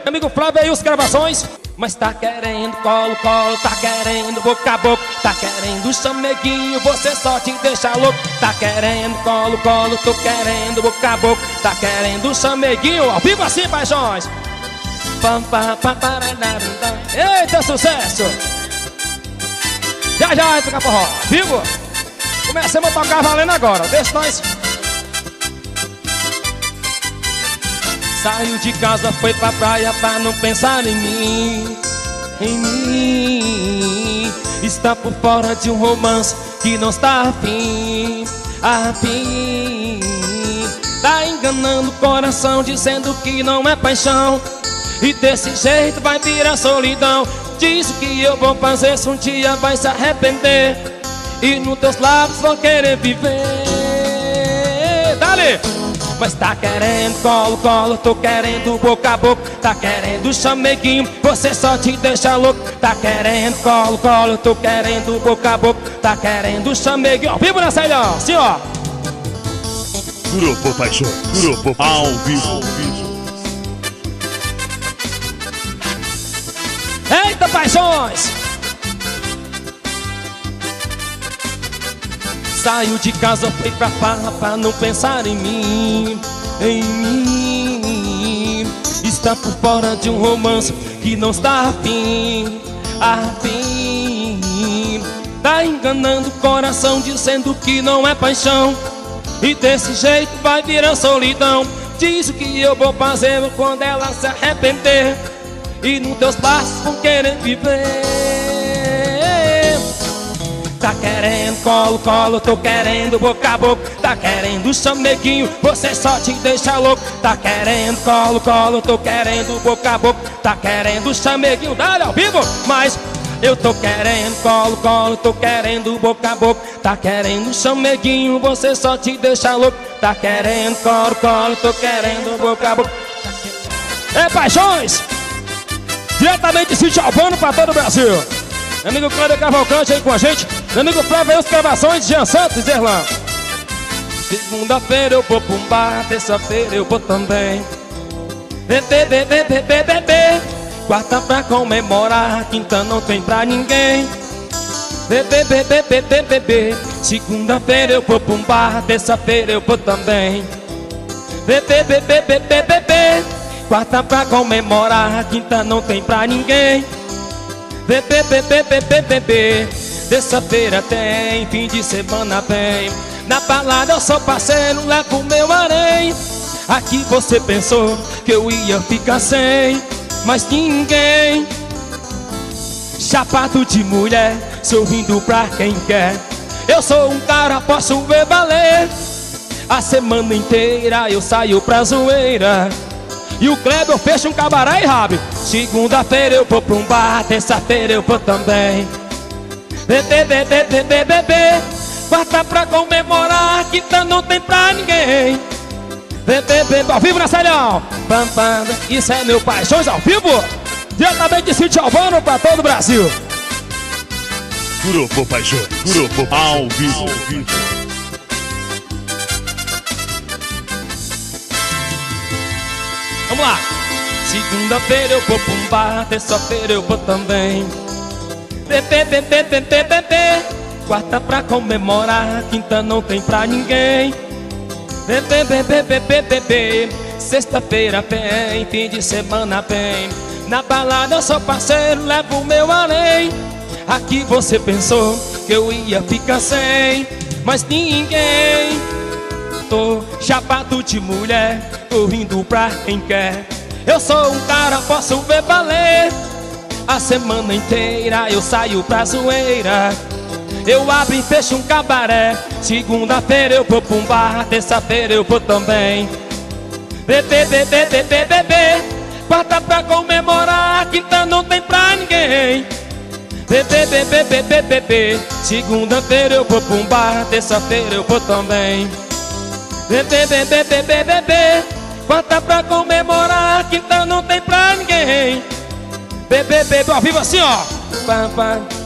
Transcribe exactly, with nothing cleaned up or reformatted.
Amigo Flávio aí, os gravações. Mas tá querendo colo, colo, tá querendo boca a boca, tá querendo chameguinho, você só te deixa louco. Tá querendo colo, colo, tô querendo boca a boca, tá querendo chameguinho, ao vivo assim, paixões. Pam, pam, pam, parararará. Eita, sucesso! Já já vai ficar forró, vivo? Começamos a tocar valendo agora, deixa nós. Saiu de casa, foi pra praia pra não pensar em mim, em mim. Está por fora de um romance que não está afim, afim. Tá enganando o coração dizendo que não é paixão, e desse jeito vai virar solidão. Diz o que eu vou fazer se um dia vai se arrepender, e nos teus lábios vou querer viver. Dale! Mas tá querendo colo, colo, tô querendo boca a boca, tá querendo chameguinho, você só te deixa louco. Tá querendo colo, colo, tô querendo boca a boca, tá querendo chameguinho, ao vivo nessa ilha, assim ó. Grupo Paixões, Grupo Paixões, ao vivo, ao vivo. Eita, paixões! Saiu de casa, foi pra farra pra não pensar em mim, em mim. Está por fora de um romance que não está afim, afim. Tá enganando o coração dizendo que não é paixão, e desse jeito vai virar solidão. Diz o que eu vou fazer quando ela se arrepender, e nos teus passos vão querer viver. Tá querendo colo, colo, tô querendo boca a boca, tá querendo chameguinho, você só te deixa louco. Tá querendo colo, colo, tô querendo boca a boca, tá querendo chameguinho, dá ao vivo. Mas eu tô querendo colo, colo, tô querendo boca a boca, tá querendo chameguinho, você só te deixa louco. Tá querendo colo, colo, tô querendo boca a boca. É paixões! Diretamente de Sítio Albano pra todo o Brasil. Meu amigo Cláudio Cavalcante aí com a gente. Meu amigo Flávio aí, os gravações de Jean Santos, Zerlan. Segunda-feira eu vou pra um bar, terça-feira eu vou também. Bebê, bebê, bebê, bebê. Quarta pra comemorar, quinta não tem pra ninguém. Bebê, bebê, bebê, bebê. Segunda-feira eu vou pra um bar, terça-feira eu vou também. Bebê, bebê, bebê, bebê. Quarta pra comemorar, quinta não tem pra ninguém. Bebê, bebê, bebê, bebê. Terça-feira tem, fim de semana vem. Na balada eu sou parceiro, levo o meu harém. Aqui você pensou que eu ia ficar sem, mas ninguém. Chapado de mulher, sorrindo pra quem quer. Eu sou um cara, posso ver valer. A semana inteira eu saio pra zoeira, e o Kleber fecha um cabaré e rabe. Segunda-feira eu vou pra um bar, terça-feira eu vou também. Bebê, bebê, bebê, bebê. Quarta pra comemorar, quinta não tem pra ninguém. Bebê, bebê, ao vivo na Salhão. Pam, pam, isso é meu Paixões ao vivo. Diretamente de Sítio Albano pra todo o Brasil. Grupo Paixões, Grupo Paixões, ao vivo, ao vivo. Vamos lá. Segunda-feira eu vou pra um bar, terça-feira eu vou também. Bebê, bebê, bebê, bebê. Quarta pra comemorar, quinta não tem pra ninguém. Bebê, bebê, bebê, bebê. Sexta-feira vem, fim de semana vem. Na balada eu sou parceiro, levo o meu além. Aqui você pensou que eu ia ficar sem, mas ninguém. Tô chapado de mulher, tô rindo pra quem quer. Eu sou um cara, posso ver valer. A semana inteira eu saio pra zoeira, eu abro e fecho um cabaré. Segunda-feira eu vou pra um bar, terça-feira eu vou também. Bebê, bebê, bebê, bebê. Quarta pra comemorar, quinta não tem pra ninguém. Bebê, bebê, bebê, bebê. Segunda-feira eu vou pra um bar, terça-feira eu vou também. Bebê, bebê, bebê, bebê. Quarta pra comemorar, quinta não tem pra ninguém. Bebê, bebê, ao vivo assim ó. Pam, pam.